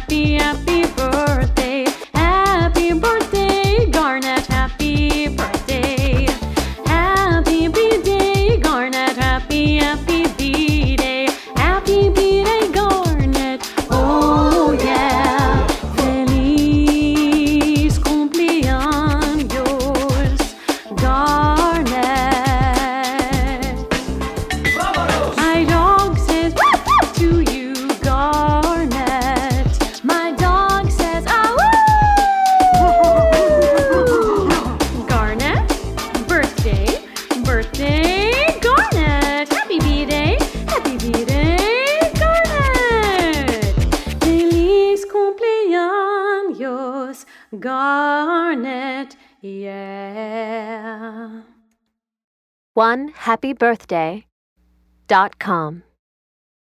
happy, happy birthday. Happy birthday, Garnet, happy birthday. Happy B-Day, Garnet, happy, happy B-Day. Happy B-Day, Garnet, oh yeah. Feliz cumpleaños, Garnet. My dog says to you, Garnet. My dog says Garnet, birthday, birthday, Garnet. Happy B-Day, Garnet. Feliz cumpleaños, Garnet, yeah. OneHappyBirthday.com